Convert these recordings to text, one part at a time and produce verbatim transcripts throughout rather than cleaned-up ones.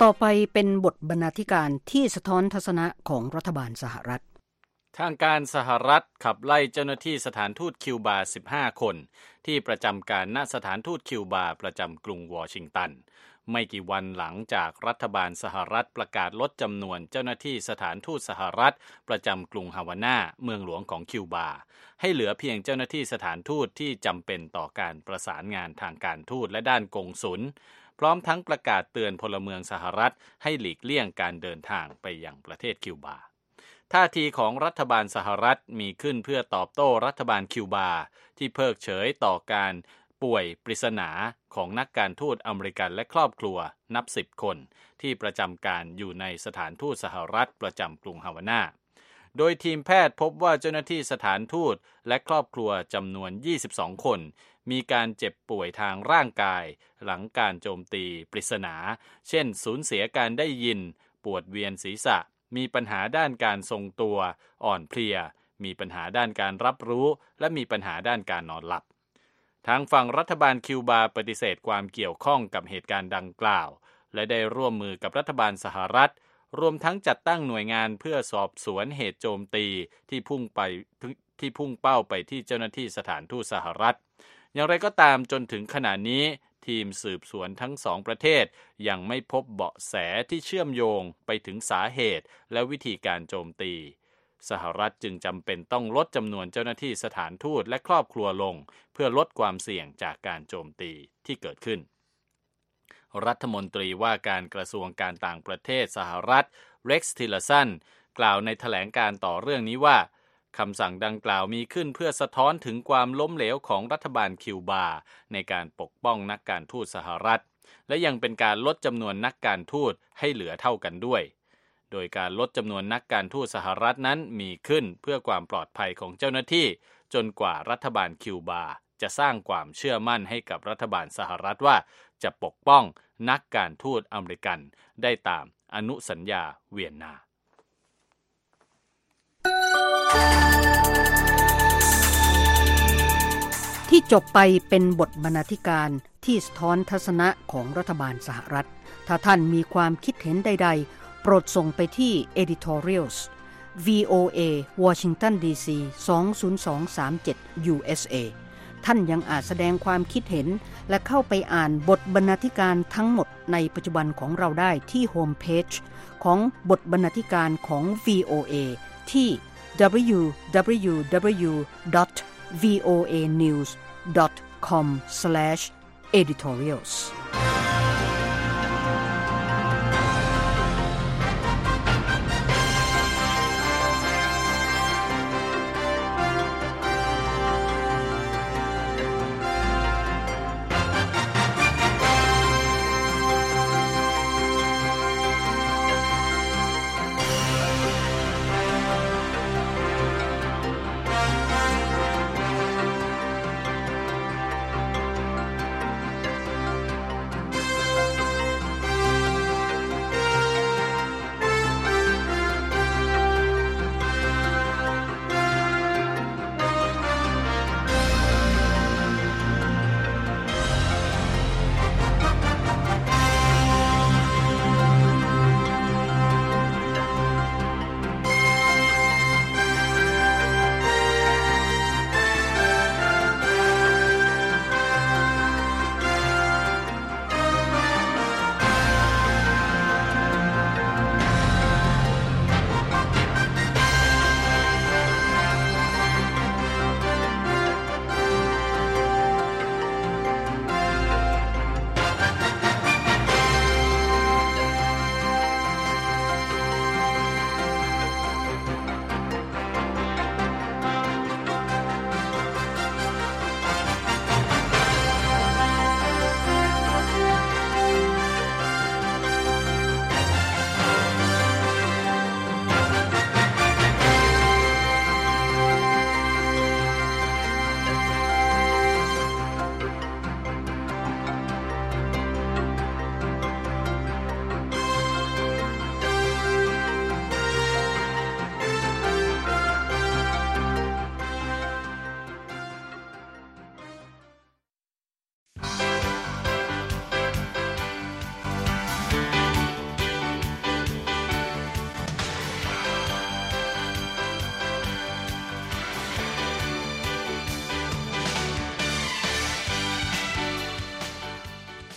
ต่อไปเป็นบทบรรณาธิการที่สะท้อนทัศนะของรัฐบาลสหรัฐทางการสหรัฐขับไล่เจ้าหน้าที่สถานทูตคิวบาสิบห้าคนที่ประจำการณสถานทูตคิวบาประจำกรุงวอชิงตันไม่กี่วันหลังจากรัฐบาลสหรัฐประกาศลดจำนวนเจ้าหน้าที่สถานทูตสหรัฐประจำกรุงฮาวาน่าเมืองหลวงของคิวบาให้เหลือเพียงเจ้าหน้าที่สถานทูตที่จำเป็นต่อการประสานงานทางการทูตและด้านกงสุลพร้อมทั้งประกาศเตือนพลเมืองสหรัฐให้หลีกเลี่ยงการเดินทางไปยังประเทศคิวบาท่าทีของรัฐบาลสหรัฐมีขึ้นเพื่อตอบโต้รัฐบาลคิวบาที่เพิกเฉยต่อการป่วยปริศนาของนักการทูตอเมริกันและครอบครัวนับสิบคนที่ประจำการอยู่ในสถานทูตสหรัฐประจำกรุงฮาวาน่าโดยทีมแพทย์พบว่าเจ้าหน้าที่สถานทูตและครอบครัวจำนวนยี่สิบสองคนมีการเจ็บป่วยทางร่างกายหลังการโจมตีปริศนาเช่นสูญเสียการได้ยินปวดเวียนศีรษะมีปัญหาด้านการทรงตัวอ่อนเพลียมีปัญหาด้านการรับรู้และมีปัญหาด้านการนอนหลับทางฝั่งรัฐบาลคิวบาปฏิเสธความเกี่ยวข้องกับเหตุการณ์ดังกล่าวและได้ร่วมมือกับรัฐบาลสหรัฐรวมทั้งจัดตั้งหน่วยงานเพื่อสอบสวนเหตุโจมตีที่พุ่งไปที่พุ่งเป้าไปที่เจ้าหน้าที่สถานทูตสหรัฐอย่างไรก็ตามจนถึงขณะนี้ทีมสืบสวนทั้งสองประเทศยังไม่พบเบาะแสที่เชื่อมโยงไปถึงสาเหตุและวิธีการโจมตีสหรัฐจึงจำเป็นต้องลดจำนวนเจ้าหน้าที่สถานทูตและครอบครัวลงเพื่อลดความเสี่ยงจากการโจมตีที่เกิดขึ้นรัฐมนตรีว่าการกระทรวงการต่างประเทศสหรัฐเร็กซ์ ทิลเลอร์สันกล่าวในแถลงการต่อเรื่องนี้ว่าคำสั่งดังกล่าวมีขึ้นเพื่อสะท้อนถึงความล้มเหลวของรัฐบาลคิวบาในการปกป้องนักการทูตสหรัฐและยังเป็นการลดจำนวนนักการทูตให้เหลือเท่ากันด้วยโดยการลดจำนวนนักการทูตสหรัฐนั้นมีขึ้นเพื่อความปลอดภัยของเจ้าหน้าที่จนกว่ารัฐบาลคิวบาจะสร้างความเชื่อมั่นให้กับรัฐบาลสหรัฐว่าจะปกป้องนักการทูตอเมริกันได้ตามอนุสัญญาเวียนนาที่จบไปเป็นบทบรรณาธิการที่สะท้อนทัศนะของรัฐบาลสหรัฐถ้าท่านมีความคิดเห็นใดๆโปรดส่งไปที่ editorials วี โอ เอ Washington ดี ซี สอง ศูนย์ สอง สาม เจ็ด ยู เอส เอ ท่านยังอาจแสดงความคิดเห็นและเข้าไปอ่านบทบรรณาธิการทั้งหมดในปัจจุบันของเราได้ที่โฮมเพจของบทบรรณาธิการของ วี โอ เอ ที่ ดับเบิลยู ดับเบิลยู ดับเบิลยู ดอท วี โอ เอ นิวส์ ดอท คอม สแลช เอดิทอเรียลส์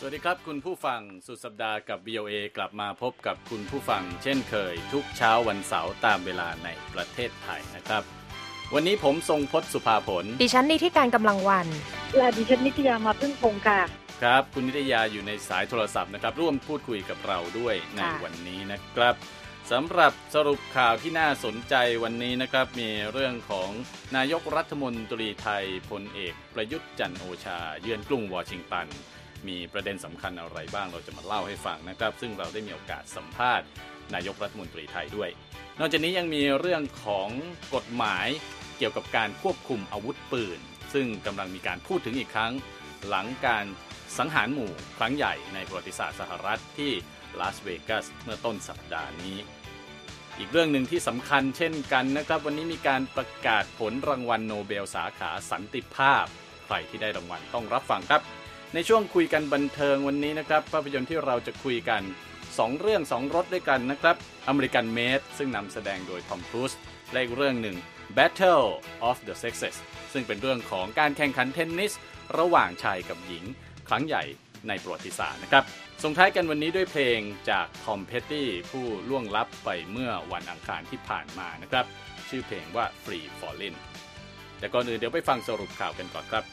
วัสดีครับคุณผู้ฟังสุดสัปดาห์กับ วี โอ เอ กลับมาพบกับคุณผู้ฟังเช่นเคยทุกเช้าวันเสาร์ตามเวลาในประเทศไทยนะครับวันนี้ผมทรงพจน์สุภาผลดิฉันนิติการกำลังวันและดิฉันนิตยามาพึ่งพงศ์ค่ะครับคุณนิตยาอยู่ในสายโทรศัพท์นะครับร่วมพูดคุยกับเราด้วยในวันนี้นะครับสำหรับสรุปข่าวที่น่าสนใจวันนี้นะครับมีเรื่องของนายกรัฐมนตรีไทยพลเอกประยุทธ์จันทร์โอชาเยือนกรุงวอชิงตันมีประเด็นสำคัญอะไรบ้างเราจะมาเล่าให้ฟังนะครับซึ่งเราได้มีโอกาสสัมภาษณ์นายกรัฐมนตรีไทยด้วยนอกจากนี้ยังมีเรื่องของกฎหมายเกี่ยวกับการควบคุมอาวุธปืนซึ่งกำลังมีการพูดถึงอีกครั้งหลังการสังหารหมู่ครั้งใหญ่ในประวัติศาสตร์สหรัฐที่ลาสเวกัสเมื่อต้นสัปดาห์นี้อีกเรื่องหนึ่งที่สำคัญเช่นกันนะครับวันนี้มีการประกาศผลรางวัลโนเบลสาขาสันติภาพใครที่ได้รางวัลต้องรับฟังครับในช่วงคุยกันบันเทิงวันนี้นะครับภาพยนตร์ที่เราจะคุยกันสองเรื่องสองรสด้วยกันนะครับอเมริกันเมดซึ่งนำแสดงโดยทอมครูซและอีกเรื่องหนึ่ง Battle of the Sexes ซึ่งเป็นเรื่องของการแข่งขันเทนนิสระหว่างชายกับหญิงครั้งใหญ่ในประวัติศาสตร์นะครับส่งท้ายกันวันนี้ด้วยเพลงจากทอมเพตตี้ผู้ล่วงลับไปเมื่อวันอังคารที่ผ่านมานะครับชื่อเพลงว่า Free Fallin' แต่ก่อนอื่นเดี๋ยวไปฟังสรุปข่าวกันก่อนครับ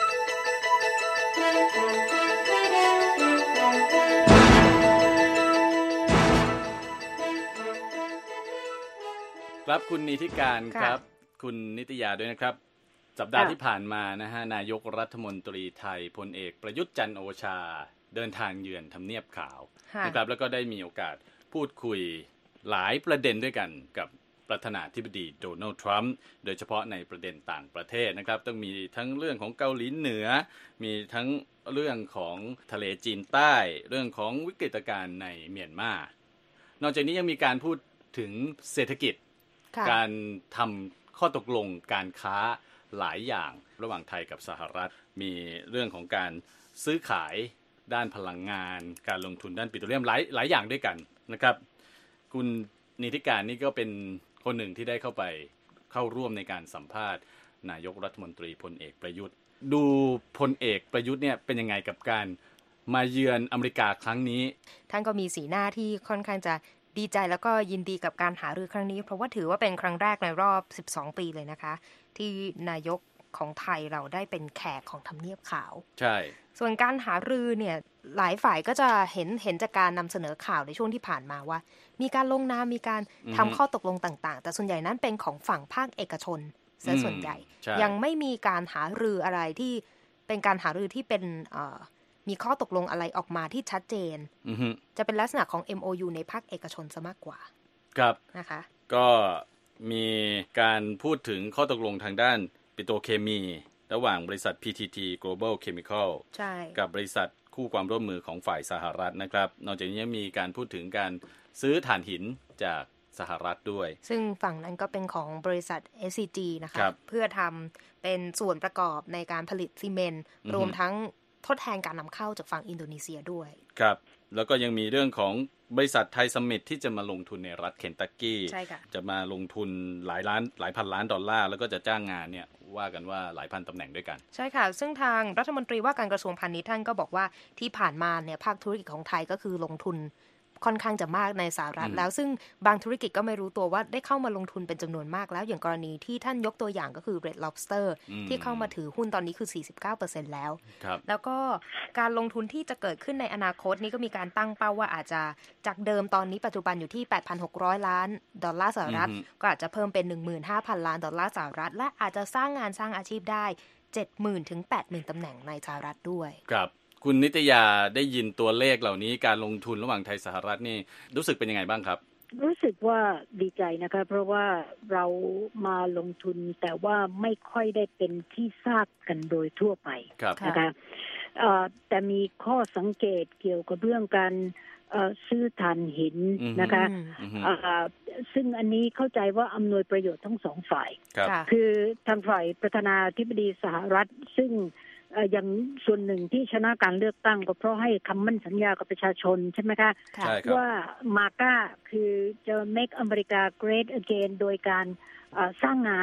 ครับคุณนิติการครับคุณนิตยาด้วยนะครับสัปดาห์ที่ผ่านมานะฮะนายกรัฐมนตรีไทยพลเอกประยุทธ์จันทร์โอชาเดินทางเยือนทำเนียบขาวนะครับแล้วก็ได้มีโอกาสพูดคุยหลายประเด็นด้วยกันกับประธานาธิบดีโดนัลด์ทรัมป์โดยเฉพาะในประเด็นต่างประเทศนะครับต้องมีทั้งเรื่องของเกาหลีเหนือมีทั้งเรื่องของทะเลจีนใต้เรื่องของวิกฤตการณ์ในเมียนมานอกจากนี้ยังมีการพูดถึงเศรษฐกิจการทำข้อตกลงการค้าหลายอย่างระหว่างไทยกับสหรัฐมีเรื่องของการซื้อขายด้านพลังงานการลงทุนด้านปิโตรเลียมหลายหลายอย่างด้วยกันนะครับคุณนิติการนี่ก็เป็นคนหนึ่งที่ได้เข้าไปเข้าร่วมในการสัมภาษณ์นายกรัฐมนตรีพลเอกประยุทธ์ดูพลเอกประยุทธ์เนี่ยเป็นยังไงกับการมาเยือนอเมริกาครั้งนี้ท่านก็มีสีหน้าที่ค่อนข้างจะดีใจแล้วก็ยินดีกับการหารือครั้งนี้เพราะว่าถือว่าเป็นครั้งแรกในรอบสิบสองปีเลยนะคะที่นายกของไทยเราได้เป็นแขกของทำเนียบขาวใช่ส่วนการหารือเนี่ยหลายฝ่ายก็จะเห็นเห็นจากการนำเสนอข่าวในช่วงที่ผ่านมาว่ามีการลงนามมีการทำข้อตกลงต่างๆแต่ส่วนใหญ่นั้นเป็นของฝั่งภาคเอกชนซะส่วนใหญ่ยังไม่มีการหารืออะไรที่เป็นการหารือที่เป็นมีข้อตกลงอะไรออกมาที่ชัดเจนจะเป็นลักษณะของ เอ็ม โอ ยู ในภาคเอกชนซะมากกว่าครับนะคะก็มีการพูดถึงข้อตกลงทางด้านปิโตรเคมีระหว่างบริษัท พี ที ที Global Chemical กับบริษัทคู่ความร่วมมือของฝ่ายสหรัฐนะครับนอกจากนี้ยังมีการพูดถึงการซื้อถ่านหินจากสหรัฐด้วยซึ่งฝั่งนั้นก็เป็นของบริษัท เอส ซี จี นะคะเพื่อทำเป็นส่วนประกอบในการผลิตซีเมนต์รวมทั้งทดแทนการนำเข้าจากฝั่งอินโดนีเซียด้วยครับแล้วก็ยังมีเรื่องของบริษัทไทยซัมมิตที่จะมาลงทุนในรัฐเคนตักกี้จะมาลงทุนหลายล้านหลายพันล้านดอลลาร์แล้วก็จะจ้างงานเนี่ยว่ากันว่าหลายพันตำแหน่งด้วยกันใช่ค่ะซึ่งทางรัฐมนตรีว่าการกระทรวงพาณิชย์ท่านก็บอกว่าที่ผ่านมาเนี่ยภาคธุรกิจของไทยก็คือลงทุนค่อนข้างจะมากในสหรัฐแล้วซึ่งบางธุรกิจก็ไม่รู้ตัวว่าได้เข้ามาลงทุนเป็นจำนวนมากแล้วอย่างกรณีที่ท่านยกตัวอย่างก็คือ Red Lobster ที่เข้ามาถือหุ้นตอนนี้คือ สี่สิบเก้าเปอร์เซ็นต์ แล้วแล้วก็การลงทุนที่จะเกิดขึ้นในอนาคตนี้ก็มีการตั้งเป้าว่าอาจจะจากเดิมตอนนี้ปัจจุบันอยู่ที่ แปดพันหกร้อย ล้านดอลลาร์สหรัฐก็อาจจะเพิ่มเป็น หนึ่งหมื่นห้าพัน ล้านดอลลาร์สหรัฐและอาจจะสร้างงานสร้างอาชีพได้ เจ็ดหมื่น ถึง แปดหมื่น ตำแหน่งในสหรัฐด้วยครับคุณนิตยาได้ยินตัวเลขเหล่านี้การลงทุนระหว่างไทยสหรัฐนี่รู้สึกเป็นยังไงบ้างครับรู้สึกว่าดีใจนะคะเพราะว่าเรามาลงทุนแต่ว่าไม่ค่อยได้เป็นที่ทราบกันโดยทั่วไปนะคะแต่มีข้อสังเกตเกี่ยวกับเรื่องการซื้อถ่านหินนะคะซึ่งอันนี้เข้าใจว่าอำนวยประโยชน์ทั้งสองฝ่ายคือทางฝ่ายประธานาธิบดีสหรัฐซึ่งอย่างส่วนหนึ่งที่ชนะการเลือกตั้งก็เพราะให้คำมั่นสัญญากับประชาชนใช่ไหมคะว่ามาก้าคือจะ make America great again โดยการสร้างงาน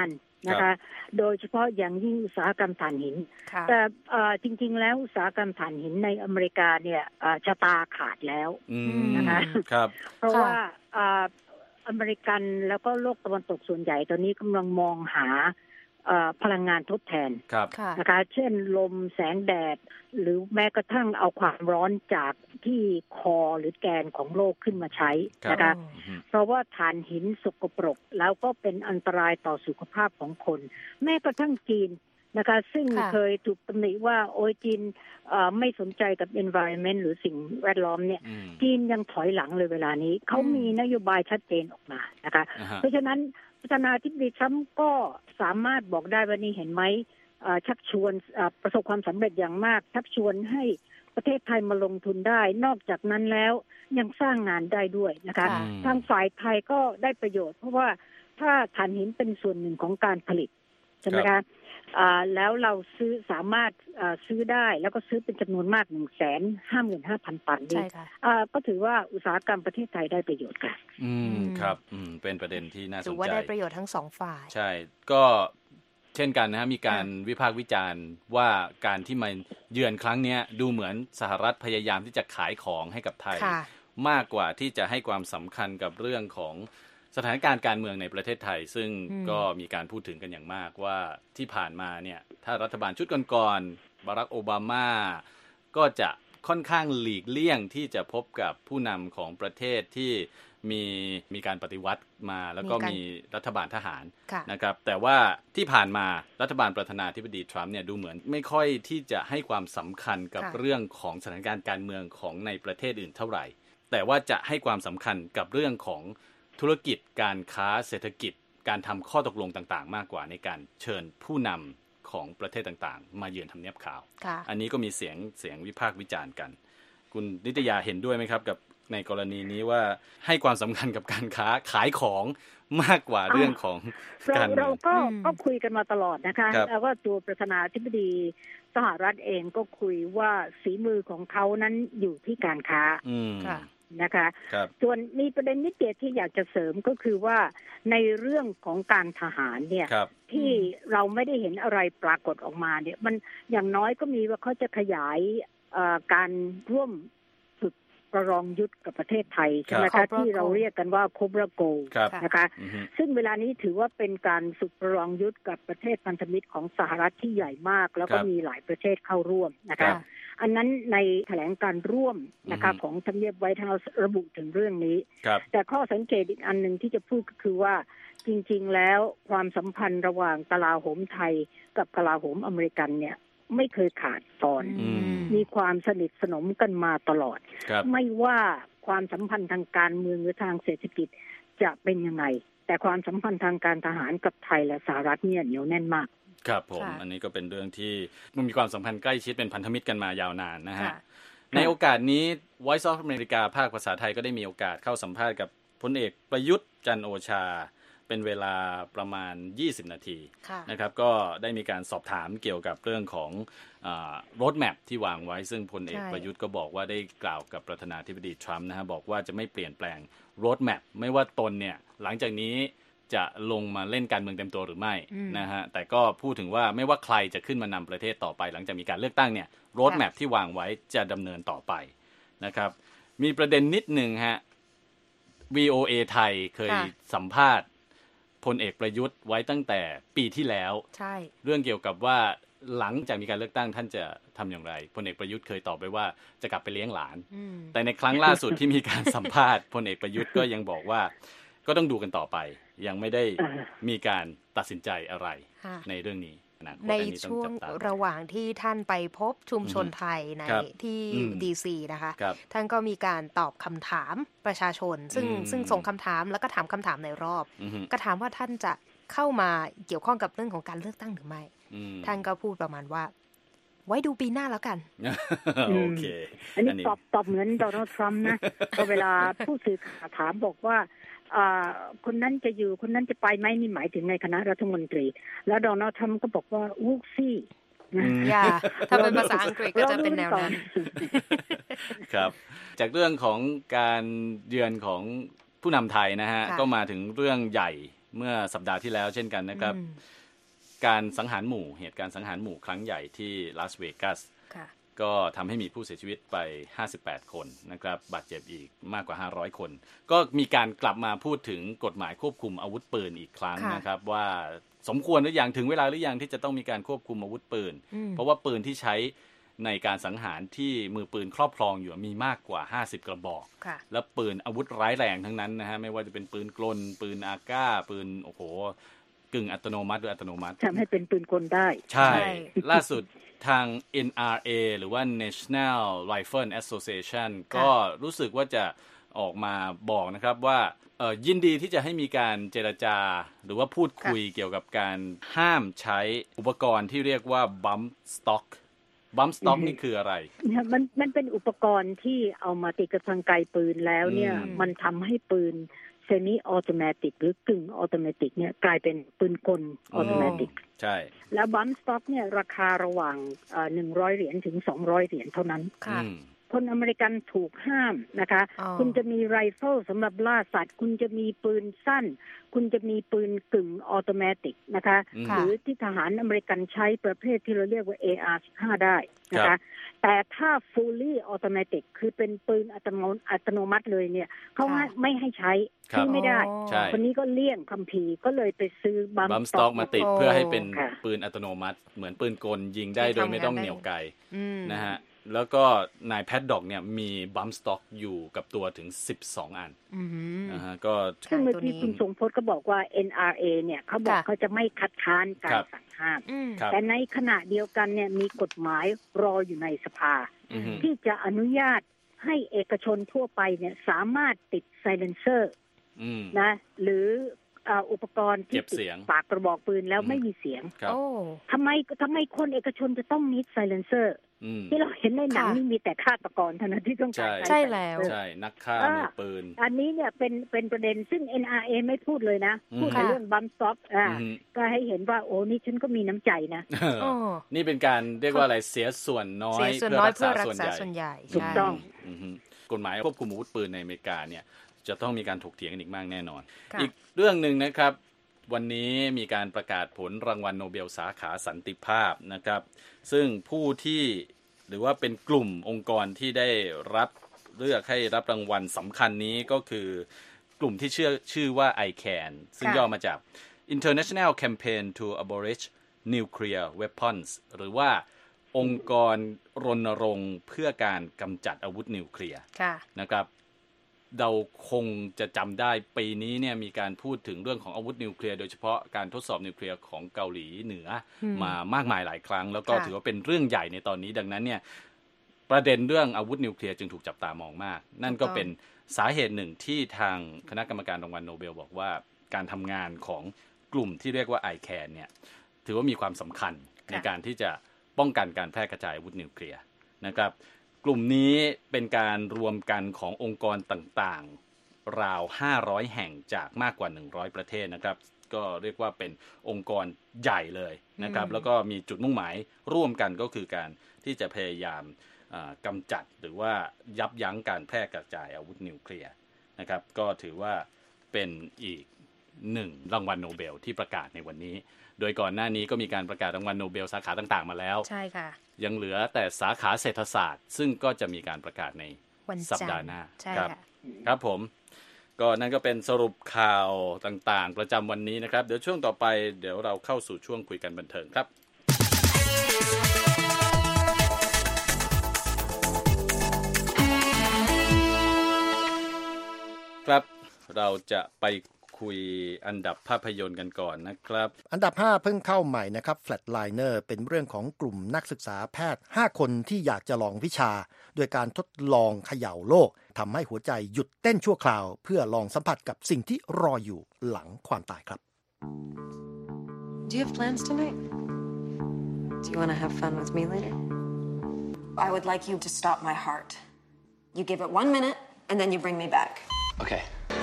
นะคะโดยเฉพาะอย่างยิ่งอุตสาหกรรมถ่านหินแต่จริงๆแล้วอุตสาหกรรมถ่านหินในอเมริกาเนี่ยชะตาขาดแล้วนะคะเพราะว่าอเมริกันแล้วก็โลกตะวันตกส่วนใหญ่ตอนนี้กำลังมองหาพลังงานทดแทนนะคะเช่นลมแสงแดดหรือแม้กระทั่งเอาความร้อนจากที่คอหรือแกนของโลกขึ้นมาใช้นะคะเพราะว่าถ่านหินสกปรกแล้วก็เป็นอันตรายต่อสุขภาพของคนแม้กระทั่งจีนนะคะซึ่งเคยถูกตำหนิว่าโอ้ยจีนไม่สนใจกับ environment หรือสิ่งแวดล้อมเนี่ยจีนยังถอยหลังเลยเวลานี้เขามีนโยบายชัดเจนออกมานะคะ uh-huh. เพราะฉะนั้นประธานาธิบดีทรัมป์ก็สามารถบอกได้ว่านี่เห็นไหมชักชวนประสบความสำเร็จอย่างมากชักชวนให้ประเทศไทยมาลงทุนได้นอกจากนั้นแล้วยังสร้างงานได้ด้วยนะคะ uh-huh. ทางฝ่ายไทยก็ได้ประโยชน์เพราะว่าถ้าถ่านหินเป็นส่วนหนึ่งของการผลิตใช่ไหมคะแล้วเราซื้อสามารถซื้อได้แล้วก็ซื้อเป็นจำนวนมากหนึ่งแสนห้าหมื่นห้าพันตันนี่ก็ถือว่าอุตสาหกรรมประเทศไทยได้ประโยชน์ค่ะอืมครับอืมเป็นประเด็นที่น่าสนใจถือว่าได้ประโยชน์ทั้งสองฝ่ายใช่ก็เช่นกันนะฮะมีการวิพากษ์วิจารณ์ว่าการที่มาเยือนครั้งนี้ดูเหมือนสหรัฐพยายามที่จะขายของให้กับไทยมากกว่าที่จะให้ความสำคัญกับเรื่องของสถานการณ์การเมืองในประเทศไทยซึ่งก็มีการพูดถึงกันอย่างมากว่าที่ผ่านมาเนี่ยถ้ารัฐบาลชุดก่อนๆบารักโอบามาก็จะค่อนข้างหลีกเลี่ยงที่จะพบกับผู้นำของประเทศที่มีมีการปฏิวัติมาแล้วก็มีรัฐบาลทหารนะครับแต่ว่าที่ผ่านมารัฐบาลประธานาธิบดีทรัมป์เนี่ยดูเหมือนไม่ค่อยที่จะให้ความสำคัญกับเรื่องของสถานการณ์การเมืองของในประเทศอื่นเท่าไหร่แต่ว่าจะให้ความสำคัญกับเรื่องของธุรกิจการค้าเศรษฐกิจการทำข้อตกลงต่างๆมากกว่าในการเชิญผู้นำของประเทศต่างๆมาเยือนทำเนียบขาวอันนี้ก็มีเสียงเสียงวิพากษ์วิจารณ์กันคุณนิตยาเห็นด้วยไหมครับกับในกรณีนี้ว่าให้ความสำคัญกับการค้าขายของมากกว่าเรื่องของการเราก็ก็คุยกันมาตลอดนะคะแล้วก็ตัวประธานาธิบดีสหรัฐเองก็คุยว่าฝีมือของเขานั้นอยู่ที่การค้านะคะส่วนมีประเด็นนิดเดียวที่อยากจะเสริมก็คือว่าในเรื่องของการทหารเนี่ยที่เราไม่ได้เห็นอะไรปรากฏออกมาเนี่ยมันอย่างน้อยก็มีว่าเขาจะขยายการร่วมฝึกประลองยุทธกับประเทศไทยใช่ไหมคะที่เราเรียกกันว่าโคบราโกนะคะซึ่งเวลานี้ถือว่าเป็นการฝึกประลองยุทธกับประเทศพันธมิตรของสหรัฐที่ใหญ่มากแล้วก็มีหลายประเทศเข้าร่วมนะคะอันนั้นในแถลงการร่วมนะคะของทำเนียบไวท์เฮาส์ระบุถึงเรื่องนี้แต่ข้อสังเกตอีกอันหนึ่งที่จะพูดก็คือว่าจริงๆแล้วความสัมพันธ์ระหว่างกลาโหมไทยกับกลาโหมอเมริกันเนี่ยไม่เคยขาดตอนมีความสนิทสนมกันมาตลอดไม่ว่าความสัมพันธ์ทางการเมืองหรือทางเศรษฐกิจจะเป็นยังไงแต่ความสัมพันธ์ทางการทหารกับไทยและสหรัฐเนี่ยเหนียวแน่นมากครับผมอันนี้ก็เป็นเรื่องที่มันมีความสัมพันธ์ใกล้ชิดเป็นพันธมิตรกันมายาวนานนะฮะในโอกาสนี้ Voice of America ภาคภาษาไทยก็ได้มีโอกาสเข้าสัมภาษณ์กับพลเอกประยุทธ์จันทร์โอชาเป็นเวลาประมาณยี่สิบนาทีนะครับก็ได้มีการสอบถามเกี่ยวกับเรื่องของโรดแมพที่วางไว้ซึ่งพลเอกประยุทธ์ก็บอกว่าได้กล่าวกับประธานาธิบดีทรัมป์นะฮะบอกว่าจะไม่เปลี่ยนแปลงโรดแมพไม่ว่าตนเนี่ยหลังจากนี้จะลงมาเล่นการเมืองเต็มตัวหรือไม่นะฮะแต่ก็พูดถึงว่าไม่ว่าใครจะขึ้นมานำประเทศต่อไปหลังจากมีการเลือกตั้งเนี่ยโรดแมพที่วางไว้จะดำเนินต่อไปนะครับมีประเด็นนิดนึงฮะ วี โอ เอ ไทยเคยสัมภาษณ์พลเอกประยุทธ์ไว้ตั้งแต่ปีที่แล้วใช่เรื่องเกี่ยวกับว่าหลังจากมีการเลือกตั้งท่านจะทำอย่างไรพลเอกประยุทธ์เคยตอบไปว่าจะกลับไปเลี้ยงหลานแต่ในครั้งล่าสุดที่มีการสัมภาษณ์พลเอกประยุทธ์ก็ยังบอกว่าก็ต้องดูกันต่อไปยังไม่ได้มีการตัดสินใจอะไรในเรื่องนี้ในช่วงระหว่างที่ท่านไปพบชุมชนไทยในที่ ดี ซี นะคะท่านก็มีการตอบคำถามประชาชนซึ่งซึ่งส่งคำถามแล้วก็ถามคำถามในรอบก็ถามว่าท่านจะเข้ามาเกี่ยวข้องกับเรื่องของการเลือกตั้งหรือไม่ท่านก็พูดประมาณว่าไว้ดูปีหน้าแล้วกันโอเคอันนี้ตอบตอบเหมือนโดนัลด์ทรัมป์นะพอเวลาผู้สื่อข่าวถามบอกว่าคนนั้นจะอยู่คนนั้นจะไปไหมนี่หมายถึงในคณะรัฐมนตรีแล้วโดนัลด์ทรัมป์ก็บอกว่าวูซี่อย่าถ้าเป็นภาษาอังกฤษก็จะเป็นแนวนั้นครับจากเรื่องของการเยือนของผู้นำไทยนะฮะก็มาถึงเรื่องใหญ่เมื่อสัปดาห์ที่แล้วเช่นกันนะครับการสังหารหมู่เหตุการณ์สังหารหมู่ครั้งใหญ่ที่ลาสเวกัสก็ทำให้มีผู้เสียชีวิตไปห้าสิบแปดคนนะครับบาดเจ็บอีกมากกว่าห้าร้อยคนก็มีการกลับมาพูดถึงกฎหมายควบคุมอาวุธปืนอีกครั้งนะครับว่าสมควรหรือยังถึงเวลาหรือยังที่จะต้องมีการควบคุมอาวุธปืนเพราะว่าปืนที่ใช้ในการสังหารที่มือปืนครอบครองอยู่มีมากกว่าห้าสิบกระบอกและปืนอาวุธร้ายแรงทั้งนั้นนะฮะไม่ว่าจะเป็นปืนกลปืนอาก้าปืนโอ้โหกึ่งอัตโนมัติหรืออัตโนมัติทำให้เป็นปืนกลได้ใช่ล่าสุดทาง เอ็น อาร์ เอ หรือว่า National Rifle Association ก็รู้สึกว่าจะออกมาบอกนะครับว่ายินดีที่จะให้มีการเจรจาหรือว่าพูดคุยเกี่ยวกับการห้ามใช้อุปกรณ์ที่เรียกว่า bump stock bump stock นี่คืออะไรมันมันเป็นอุปกรณ์ที่เอามาติดกับทางไกลปืนแล้วเนี่ยมันทำให้ปืนเซมิออโตเมติกหรือกึ่งออโตเมติกเนี่ยกลายเป็นปืนกลออโตเมติกใช่แล้วบัมสต็อกเนี่ยราคาระหว่างเอ่อหนึ่งร้อยเหรียญถึงสองร้อยเหรียญเท่านั้นค่ะคนอเมริกันถูกห้ามนะคะคุณจะมีไรเฟิลสำหรับล่าสัตว์คุณจะมีปืนสั้นคุณจะมีปืนกึ่งออโตเมติกนะคะหรือที่ทหารอเมริกันใช้ประเภทที่เราเรียกว่า เอ อาร์ สิบห้า ได้นะคะแต่ถ้า fully automatic คือเป็นปืนอัตโนอัตโนมัติเลยเนี่ยเขาไม่ให้ใช้ที่ไม่ได้คนนี้ก็เลี่ยงคัมภีร์ก็เลยไปซื้อบัมสต็อกมาติดเพื่อให้เป็นปืนอัตโนมัติเหมือนปืนกลยิงได้โดยไม่ต้องเหนี่ยวไกนะฮะแล้วก็นายแพดด็อกเนี่ยมีบัมสต็อกอยู่กับตัวถึงสิบสองอันนะฮะก็ซึ่งเมื่อกี้คุณทรงพจน์ก็บอกว่า เอ็น อาร์ เอ เนี่ยเขาบอกเขาจะไม่คัดค้านการสั่งห้ามแต่ในขณะเดียวกันเนี่ยมีกฎหมายรออยู่ในสภาที่จะอนุญาตให้เอกชนทั่วไปเนี่ยสามารถติดไซเลนเซอร์นะหรืออุปกรณ์ที่ติดปากกระบอกปืนแล้วไม่มีเสียงทำไมทำไมคนเอกชนจะต้องมีไซเลนเซอร์ที่เราเห็นในหนังนี่มีแต่ฆาตกรเท่านั้นที่ต้องการใช่แล้วใช่นักฆ่ามือปืนอันนี้เนี่ยเป็นเป็นประเด็นซึ่ง เอ็น อาร์ เอ ไม่พูดเลยนะพูดในเรื่องบัมสต็อกอ่าก็ให้เห็นว่าโอ้นี่ฉันก็มีน้ำใจนะนี่เป็นการเรียกว่าอะไรเสียส่วนน้อยเพื่อรักษาส่วนใหญ่ถูกต้องกฎหมายควบคุมอาวุธปืนในอเมริกาเนี่ยจะต้องมีการถกเถียงกันอีกมากแน่นอนอีกเรื่องนึงนะครับวันนี้มีการประกาศผลรางวัลโนเบลสาขาสันติภาพนะครับซึ่งผู้ที่หรือว่าเป็นกลุ่มองค์กรที่ได้รับเลือกให้รับรางวัลสำคัญนี้ก็คือกลุ่มที่ชื่อชื่อว่า ไอ แคน ซึ่งย่อมาจาก International Campaign to Abolish Nuclear Weapons หรือว่าองค์กรรณรงค์เพื่อการกำจัดอาวุธนิวเคลียร์นะครับเราคงจะจำได้ปีนี้เนี่ยมีการพูดถึงเรื่องของอาวุธนิวเคลียร์โดยเฉพาะการทดสอบนิวเคลียร์ของเกาหลีเหนือมามากมายหลายครั้งแล้วก็ถือว่าเป็นเรื่องใหญ่ในตอนนี้ดังนั้นเนี่ยประเด็นเรื่องอาวุธนิวเคลียร์จึงถูกจับตามองมากนั่นก็เป็นสาเหตุหนึ่งที่ทางคณะกรรมการรางวัลโนเบลบอกว่าการทำงานของกลุ่มที่เรียกว่า ไอ แคน เนี่ยถือว่ามีความสำคัญในการที่จะป้องกันการแพร่กระจายอาวุธนิวเคลียร์นะครับกลุ่มนี้เป็นการรวมกันขององค์กรต่างๆราวห้าร้อยแห่งจากมากกว่าหนึ่งร้อยประเทศนะครับก็เรียกว่าเป็นองค์กรใหญ่เลยนะครับแล้วก็มีจุดมุ่งหมายร่วมกันก็คือการที่จะพยายามกำจัดหรือว่ายับยั้งการแพร่กระจายอาวุธนิวเคลียร์นะครับก็ถือว่าเป็นอีกหนึ่งรางวัลโนเบลที่ประกาศในวันนี้โดยก่อนหน้านี้ก็มีการประกาศรางวัลโนเบลสาขาต่างๆมาแล้วใช่ค่ะยังเหลือแต่สาขาเศรษฐศาสตร์ซึ่งก็จะมีการประกาศในสัปดาห์หน้าครับครับผมก็นั่นก็เป็นสรุปข่าวต่างๆประจำวันนี้นะครับเดี๋ยวช่วงต่อไปเดี๋ยวเราเข้าสู่ช่วงคุยกันบันเทิงครับครับเราจะไปคุยอันดับภาพยนตร์กันก่อนนะครับอันดับห้าเพิ่งเข้าใหม่นะครับ Flatliner เป็นเรื่องของกลุ่มนักศึกษาแพทย์ห้าคนที่อยากจะลองวิชาโดยการทดลองเขย่าโลกทำให้หัวใจหยุดเต้นชั่วคราวเพื่อลองสัมผัสกับสิ่งที่รออยู่หลังความตายครับ Do you have plans tonight? Do you want to have fun with me later? I would like you to stop my heart. You give it one minute and then you bring me back. Okay.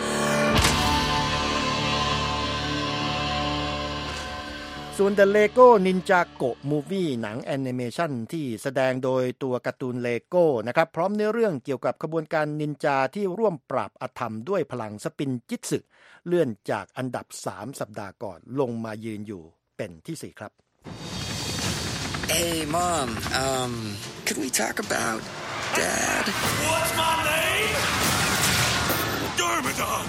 ส่วน The Lego Ninjago Movie หนังแอนิเมชันที่แสดงโดยตัวการ์ตูนเลโก้นะครับพร้อมเนื้อเรื่องเกี่ยวกับขบวนการนินจาที่ร่วมปราบอธรรมด้วยพลังสปินจิตสึเลื่อนจากอันดับสามสัปดาห์ก่อนลงมายืนอยู่เเป็นที่สี่ครับ Hey mom um could we talk about dad What's my name Garmadon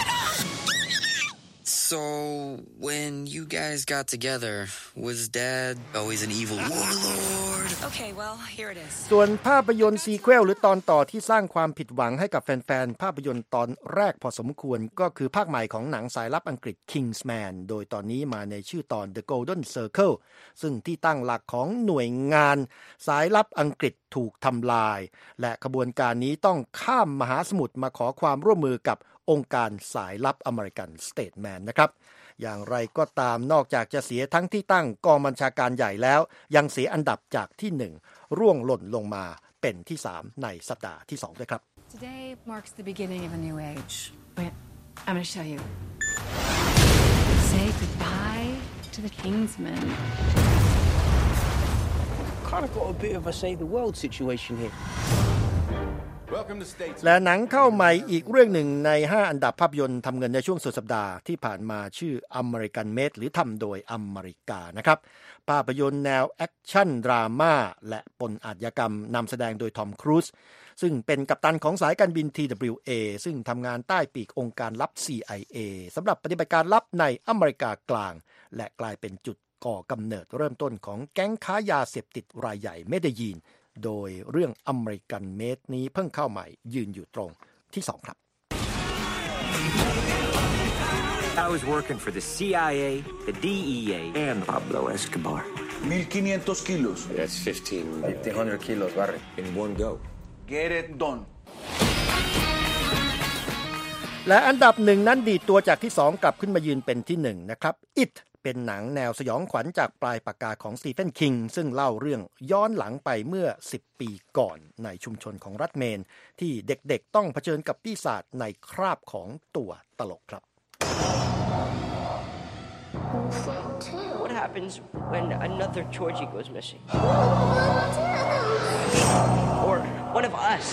So when you guys got together was dad always an evil warlord Okay well here it is ส่วนภาพยนตร์ซีเควลหรือตอนต่อที่สร้างความผิดหวังให้กับแฟนๆภาพยนตร์ตอนแรกพอสมควรก็คือภาคใหม่ของหนังสายลับอังกฤษ Kingsman โดยตอนนี้มาในชื่อตอน The Golden Circle ซึ่งที่ตั้งหลักของหน่วยงานสายลับอังกฤษถูกทำลายและขบวนการนี้ต้องข้ามมหาสมุทรมาขอความร่วมมือกับองค์การสายลับอเมริกันสเตทแมนนะครับอย่างไรก็ตามนอกจากจะเสียทั้งที่ตั้งกองบัญชาการใหญ่แล้วยังเสียอันดับจากที่หนึ่งร่วงหล่นลงมาเป็นที่สามในสัปดาห์ที่สองด้วยครับ Today marks the beginning of a new age. Wait, I'm going to show you. Say goodbye to the Kingsmen. Kind of got a bit of a save the world situation here. และหนังเข้าใหม่อีกเรื่องหนึ่งในห้าอันดับภาพยนตร์ทำเงินในช่วงสุดสัปดาห์ที่ผ่านมาชื่อ American Made หรือทำโดยอเมริกานะครับภาพยนตร์แนวแอคชั่นดราม่าและปนอาชญากรรมนำแสดงโดยทอมครูซซึ่งเป็นกัปตันของสายการบิน ที ดับเบิลยู เอ ซึ่งทำงานใต้ปีกองค์การลับ ซี ไอ เอ สำหรับปฏิบัติการลับในอเมริกากลางและกลายเป็นจุดก่อกำเนิดเริ่มต้นของแก๊งค้ายาเสพติดรายใหญ่เมเดยีนโดยเรื่องอเมริกันเมดนี้เพิ่งเข้าใหม่ยืนอยู่ตรงที่สองครับ I was working for the ซี ไอ เอ, the ดี อี เอ, and Pablo Escobar. fifteen hundred kilos That's fifteen hundred kilos, Barry, in one go. Get it done และอันดับหนึ่งนั้นดีดตัวจากที่สองกลับขึ้นมายืนเป็นที่หนึ่งนะครับ Itเป็นหนังแนวสยองขวัญจากปลายปากกาของสตีเฟนคิงซึ่งเล่าเรื่องย้อนหลังไปเมื่อสิบปีก่อนในชุมชนของรัฐเมนที่เด็กๆต้องเผชิญกับปีศาจในคราบของตัวตลกครับ What happens when another Georgie goes missing? Or one of us?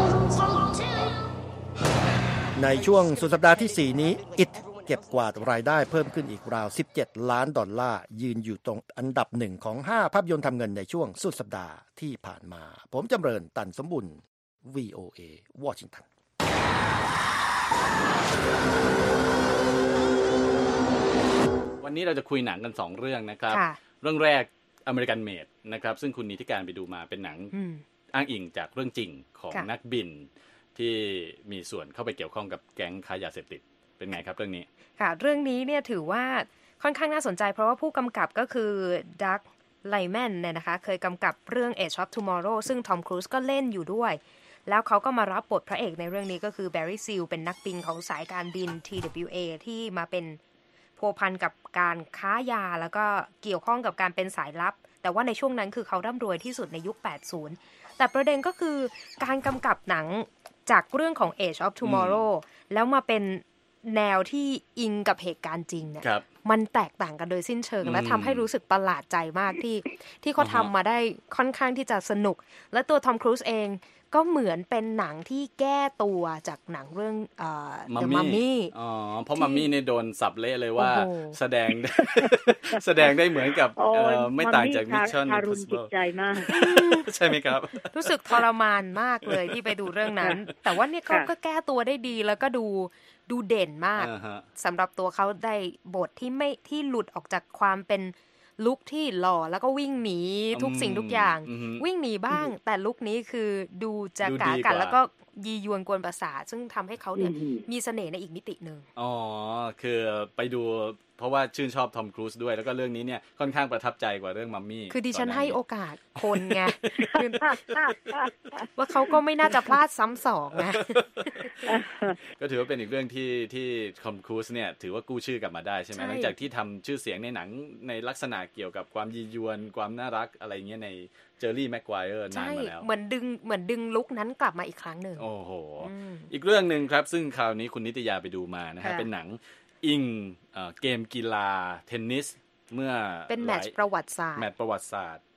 ในช่วงสุดสัปดาห์ที่สี่นี้ Itเก็บกวาดรายได้เพิ่มขึ้นอีกราวสิบเจ็ดล้านดอลลาร์ยืนอยู่ตรงอันดับหนึ่งของห้าภาพยนตร์ทำเงินในช่วงสุดสัปดาห์ที่ผ่านมาผมจำเริญตันสมบุญ วี โอ เอ วอชิงตันวันนี้เราจะคุยหนังกันสองเรื่องนะครับเรื่องแรก American Made นะครับซึ่งคุณนิติการไปดูมาเป็นหนังอ้างอิงจากเรื่องจริงของนักบินที่มีส่วนเข้าไปเกี่ยวข้องกับแก๊งค้ายาเสพติดเป็นไงครับเรื่องนี้ค่ะเรื่องนี้เนี่ยถือว่าค่อนข้างน่าสนใจเพราะว่าผู้กำกับก็คือดักไลแมนเนี่ยนะคะเคยกำกับเรื่อง Edge of Tomorrow ซึ่งทอมครูซก็เล่นอยู่ด้วยแล้วเขาก็มารับบทพระเอกในเรื่องนี้ก็คือแบร์รี่ซิลเป็นนักบินของสายการบิน ที ดับเบิลยู เอ ที่มาเป็นพัวพันกับการค้ายาแล้วก็เกี่ยวข้องกับการเป็นสายลับแต่ว่าในช่วงนั้นคือเขาร่ำรวยที่สุดในยุคแปดสิบแต่ประเด็นก็คือการกำกับหนังจากเรื่องของ Edge of Tomorrow แล้วมาเป็นแนวที่อิงกับเหตุการณ์จริงเนี่ยมันแตกต่างกันโดยสิ้นเชิงและทำให้รู้สึกประหลาดใจมากที่ที่เขาทำมาได้ค่อนข้างที่จะสนุกและตัวทอมครูซเองก็เหมือนเป็นหนังที่แก้ตัวจากหนังเรื่องเอ่อ The Mummy อ๋อเพราะมัมมี่เนี่ยโดนสับเละเลยว่าแสดงแสดงได้เหมือนกับไม่ต่างจาก Mission Impossible ใจมากใช่ไหมครับรู้สึกทรมานมากเลยที่ไปดูเรื่องนั้นแต่ว่าเนี่ยเขาก็แก้ตัวได้ดีแล้วก็ดูดูเด่นมากสำหรับตัวเขาได้บทที่ไม่ที่หลุดออกจากความเป็นลุคที่หล่อแล้วก็วิ่งหนีทุกสิ่งทุกอย่างวิ่งหนีบ้างแต่ลุคนี้คือดูจะกากันแล้วก็ยียวนกวนประสาทซึ่งทำให้เขาเนี่ยมีเสน่ห์ในอีกมิตินึงอ๋อคือไปดูเพราะว่าชื่นชอบทอมครูซด้วยแล้วก็เรื่องนี้เนี่ยค่อนข้างประทับใจกว่าเรื่องมัมมี่คือดิฉันให้โอกาสคนไงว่าเขาก็ไม่น่าจะพลาดซ้ำสองนะก็ถือว่าเป็นอีกเรื่องที่ที่ทอมครูซเนี่ยถือว่ากู้ชื่อกลับมาได้ใช่ไหมหลังจากที่ทำชื่อเสียงในหนังในลักษณะเกี่ยวกับความยียวนความน่ารักอะไรเงี้ยในเจอร์รี่แม็กไกวร์นานมาแล้วเหมือนดึงเหมือนดึงลุคนั้นกลับมาอีกครั้งหนึ่งโอ้โหอีกเรื่องนึงครับซึ่งคราวนี้คุณนิตยาไปดูมานะฮะเป็นหนังอิงเกมกีฬาเทนนิสเมื่อเป็นแมตช์ประวัติศาสตร์แมตช์ประวัติศาสตร์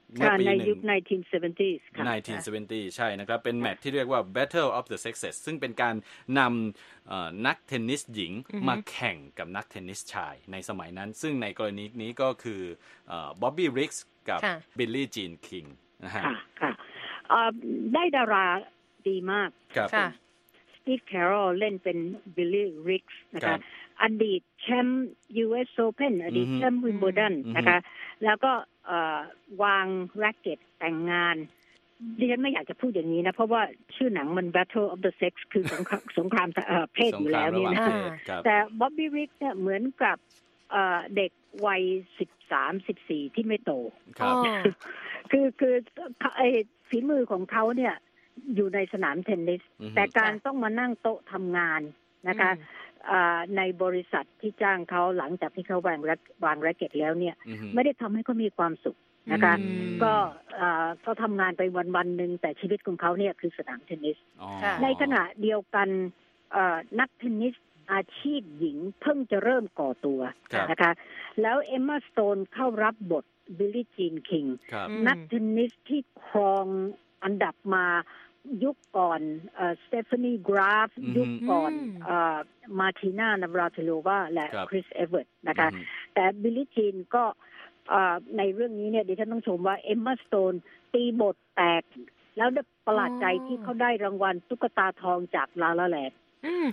เมื่อปีหนึ่งในยุค หนึ่งพันเก้าร้อยเจ็ดสิบ ค่ะหนึ่งพันเก้าร้อยเจ็ดสิบ ใช่นะครับเป็นแมตช์ที่เรียกว่า Battle of the Sexes ซึ่งเป็นการนำนักเทนนิสหญิงมาแข่งกับนักเทนนิสชายในสมัยนั้นซึ่งในกรณีนี้ก็คือบ๊อบบี้ริกส์กับบิลลี่จีนคิงนะฮะค่ะได้ดาราดีมากค่ะสตีฟแคโรลเล่นเป็นบิลลี่ริกส์นะคะอดีตแชมป์ ยู เอส Open อดีตแชมป์วิมเบิลดันนะคะแล้วก็วางแร็คเก็ตแต่งงานดิฉันไม่อยากจะพูดอย่างนี้นะเพราะว่าชื่อหนังมัน Battle of the Sex คือสงครามสงครามเพศอยู่แล้วเนี่ยนะแต่บ๊อบบี้ริกส์เนี่ยเหมือนกับเด็กวัยสิบสาม สิบสี่ที่ไม่โตคือคือไอ้ฝีมือของเขาเนี่ยอยู่ในสนามเทนนิสแต่การต้องมานั่งโต๊ะทำงานนะคะในบริษัทที่จ้างเขาหลังจากที่เขาวางวางแร็คเก็ตแล้วเนี่ยไม่ได้ทำให้เขามีความสุขนะคะก็เขาทำงานไปวันๆนึงแต่ชีวิตของเขาเนี่ยคือสนามเทนนิสในขณะเดียวกันนักเทนนิสอาชีพหญิงเพิ่งจะเริ่มก่อตัวนะคะแล้วเอมม่าสโตนเข้ารับบทบิลลี่จีนคิงนักเทนนิสที่ครองอันดับมายุคก่อนสเตฟานีกราฟยุคก่อนมาร์ติน่านาวราติโลวาและคริสเอเวิร์ตนะคะแต่บิลลี่จีนก็ในเรื่องนี้เนี่ยดิฉันต้องชมว่าเอมม่าสโตนตีบทแตกแล้วได้ประหลาดใจที่เขาได้รางวัลตุ๊กตาทองจากลาลาแลนด์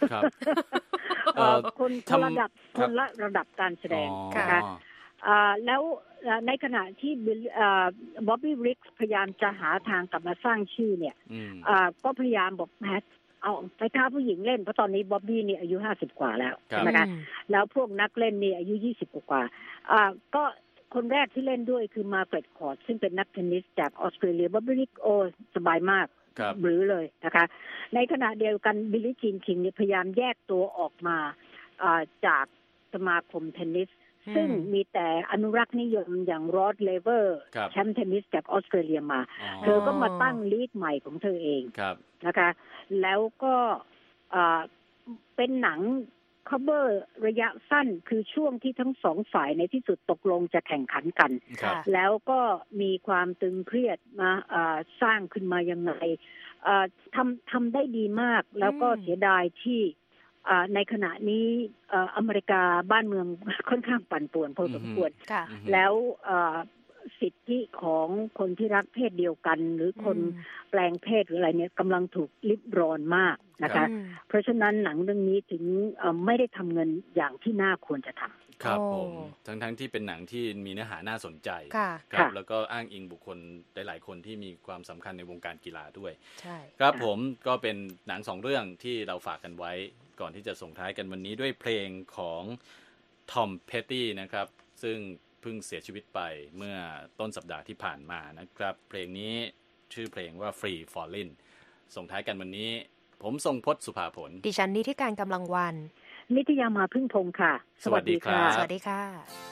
คนคนระดับคนละระดับการแสดงนะคะแล้วในขณะที่บ๊อบบี้ริกส์พยายามจะหาทางกลับมาสร้างชื่อเนี่ยก็พยายามบอกแมทเอาไปท้าผู้หญิงเล่นเพราะตอนนี้บ๊อบบี้นี่อายุห้าสิบกว่าแล้วนะคะแล้วพวกนักเล่นนี่อายุยี่สิบกว่าก็คนแรกที่เล่นด้วยคือมาร์เกร็ตคอร์ดซึ่งเป็นนักเทนนิสจากออสเตรเลียบ๊อบบี้ริกโอสบายมากหรือเลยนะคะในขณะเดียวกันบิลลี่จีนคิงเนี่ยพยายามแยกตัวออกมาจากสมาคมเทนนิสซึ่งมีแต่อนุรักษ์นิยมอย่างรอดเลเวอร์แชมป์เทนนิสจากออสเตรเลียมาเธอก็มาตั้งลีกใหม่ของเธอเองนะคะแล้วก็เป็นหนังcover ระยะสั้นคือช่วงที่ทั้งสองฝ่ายในที่สุดตกลงจะแข่งขันกันแล้วก็มีความตึงเครียดมาสร้างขึ้นมายังไงทำทำได้ดีมากแล้วก็เสียดายที่ในขณะนี้อเมริกาบ้านเมืองค่อนข้างปั่นป่วนพอสมควรแล้วสิทธิของคนที่รักเพศเดียวกันหรือคนแปลงเพศหรืออะไรเนี่ยกำลังถูกลิดรอนมากนะคะเพราะฉะนั้นหนังเรื่องนี้ถึงไม่ได้ทำเงินอย่างที่น่าควรจะทำครับผมทั้งทั้งที่เป็นหนังที่มีเนื้อหาน่าสนใจครับแล้วก็อ้างอิงบุคคลหลายๆคนที่มีความสำคัญในวงการกีฬาด้วยครับผมก็เป็นหนังสองเรื่องที่เราฝากกันไว้ก่อนที่จะส่งท้ายกันวันนี้ด้วยเพลงของทอมเพตตี้นะครับซึ่งเพิ่งเสียชีวิตไปเมื่อต้นสัปดาห์ที่ผ่านมานะครับเพลงนี้ชื่อเพลงว่า Free Fallin' ส่งท้ายกันวันนี้ผมทรงพจน์สุภาผลดิฉันนิติการกำลังวันนิตยามาพึ่งพงษ์ค่ะสวัสดีครับสวัสดีค่ะ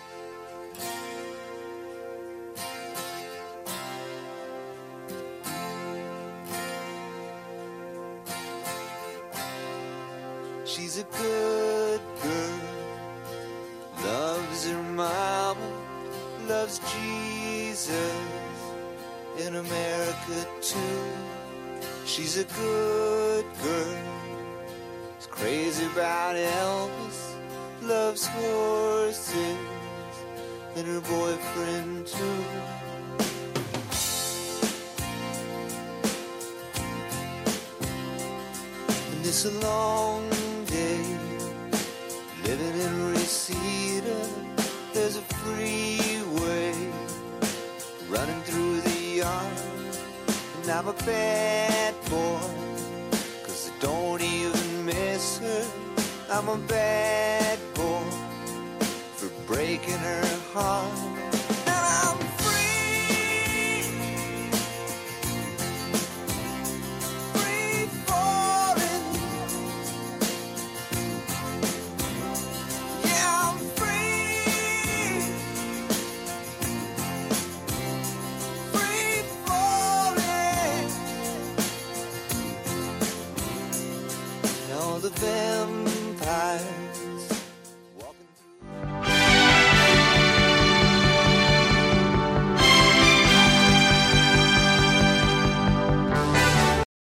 She's a good girl, loves her mama, loves Jesus in America too. She's a good girl, is crazy about Elvis, loves horses and her boyfriend too. And it's a long day living in Reseda. There's a freeway running through the yard, and I'm a bad boy, 'cause I don't even miss her. I'm a bad boy for breaking her heart. And I'm free, free falling. Yeah, I'm free, free falling. And all the vampires